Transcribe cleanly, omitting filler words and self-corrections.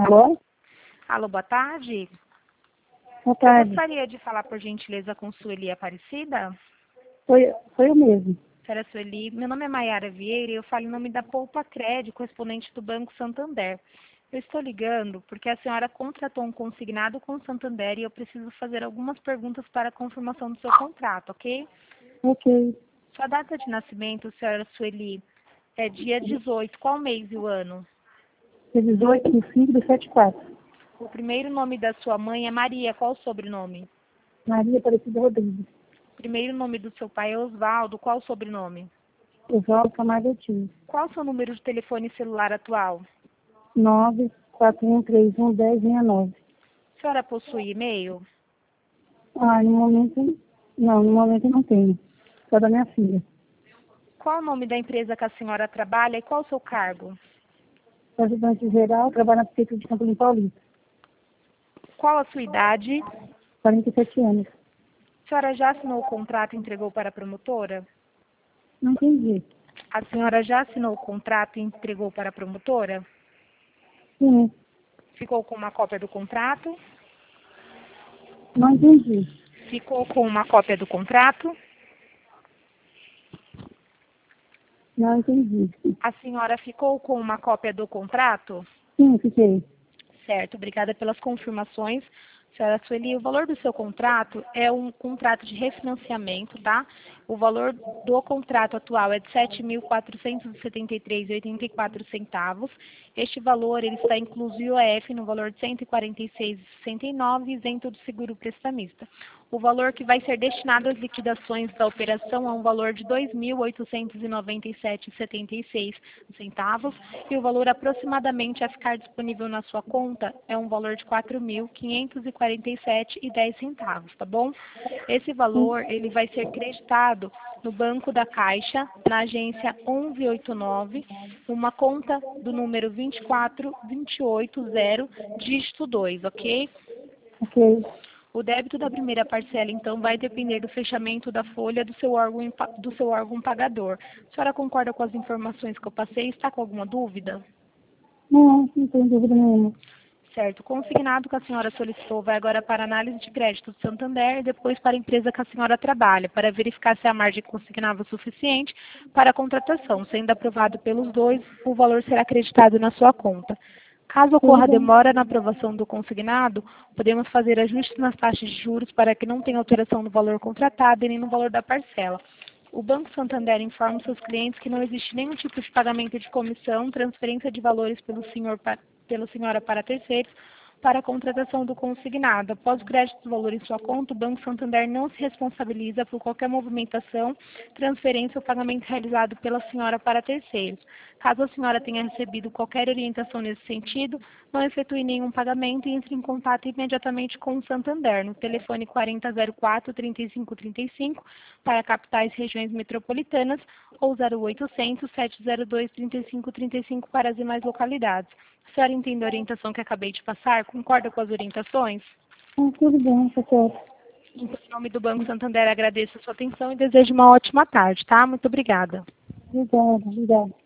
Alô? Alô, boa tarde. Boa Eu tarde. gostaria de falar, por gentileza, com Sueli Aparecida. Foi eu mesmo. Senhora Sueli, meu nome é Maiara Vieira e eu falo em nome da Poupa Crédito, correspondente do Banco Santander. Eu estou ligando porque a senhora contratou um consignado com o Santander e eu preciso fazer algumas perguntas para a confirmação do seu contrato, ok? Ok. Sua data de nascimento, senhora Sueli, é dia 18. Qual mês e o ano? Dia 18 do 5 do 74. O primeiro nome da sua mãe é Maria. Qual o sobrenome? Maria Aparecida Rodrigues. O primeiro nome do seu pai é Osvaldo. Qual o sobrenome? Oswaldo Camargo Ortiz. Qual o seu número de telefone celular atual? 941311069. A senhora possui e-mail? No momento não tenho. Só da minha filha. Qual o nome da empresa que a senhora trabalha e qual o seu cargo? Sou ajudante geral, trabalho na Prefeitura de Campo Limpo Paulista. Qual a sua idade? 47 anos. A senhora já assinou o contrato e entregou para a promotora? Não entendi. A senhora já assinou o contrato e entregou para a promotora? Sim, Ficou com uma cópia do contrato? não entendi. Ficou com uma cópia do contrato? Não entendi. A senhora ficou com uma cópia do contrato? Sim, fiquei. Certo, obrigada pelas confirmações. Senhora Sueli, o valor do seu contrato é um contrato de refinanciamento, tá? O valor do contrato atual é de R$ 7.473,84. Este valor ele está incluso o IOF no valor de R$ 146,69, isento do seguro prestamista. O valor que vai ser destinado às liquidações da operação é um valor de R$ 2.897,76 centavos e o valor aproximadamente a ficar disponível na sua conta é um valor de R$ 4.547,10 centavos, tá bom? Esse valor ele vai ser creditado no Banco da Caixa, na agência 1189, uma conta do número 24280, dígito 2, ok? Ok. O débito da primeira parcela, então, vai depender do fechamento da folha do seu órgão pagador. A senhora concorda com as informações que eu passei? Está com alguma dúvida? Não tenho dúvida nenhuma. Certo. O consignado que a senhora solicitou vai agora para análise de crédito do Santander e depois para a empresa que a senhora trabalha, para verificar se a margem consignável é suficiente para a contratação. Sendo aprovado pelos dois, o valor será acreditado na sua conta. Caso ocorra demora na aprovação do consignado, podemos fazer ajustes nas taxas de juros para que não tenha alteração no valor contratado e nem no valor da parcela. O Banco Santander informa seus clientes que não existe nenhum tipo de pagamento de comissão, transferência de valores pela senhora para terceiros, para a contratação do consignado. Após o crédito do valor em sua conta, o Banco Santander não se responsabiliza por qualquer movimentação, transferência ou pagamento realizado pela senhora para terceiros. Caso a senhora tenha recebido qualquer orientação nesse sentido, não efetue nenhum pagamento e entre em contato imediatamente com o Santander, no telefone 4004-3535, para capitais e regiões metropolitanas, ou 0800-702-3535 para as demais localidades. A senhora entende a orientação que acabei de passar? Concorda com as orientações? Tudo bem, tá certo. Em nome do Banco Santander, agradeço a sua atenção e desejo uma ótima tarde, tá? Muito obrigada. Obrigada.